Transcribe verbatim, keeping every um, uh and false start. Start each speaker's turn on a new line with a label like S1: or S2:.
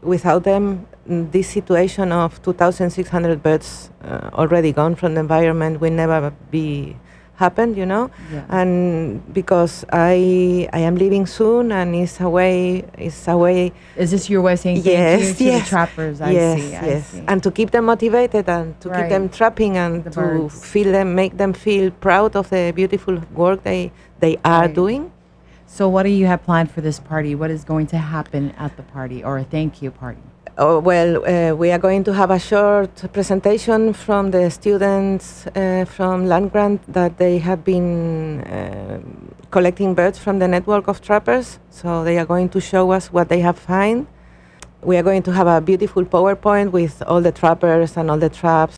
S1: without them, mm, this situation of two thousand six hundred birds uh, already gone from the environment will never be happened, you know.
S2: Yeah.
S1: And because I I am leaving soon, and it's a way it's a way.
S2: Is this your way of saying
S1: Yes,
S2: thank you to
S1: yes.
S2: the trappers? I
S1: yes,
S2: see. I
S1: yes,
S2: see.
S1: and to keep them motivated and to keep them
S2: Right.
S1: trapping and
S2: The
S1: to
S2: birds.
S1: feel them, make them feel proud of the beautiful work they they are
S2: Right.
S1: doing.
S2: So, what do you have planned for this party? What is going to happen at the party, or a thank you party?
S1: Oh, well, uh, we are going to have a short presentation from the students uh, from land grant that they have been uh, collecting birds from the network of trappers. So they are going to show us what they have found. We are going to have a beautiful PowerPoint with all the trappers and all the traps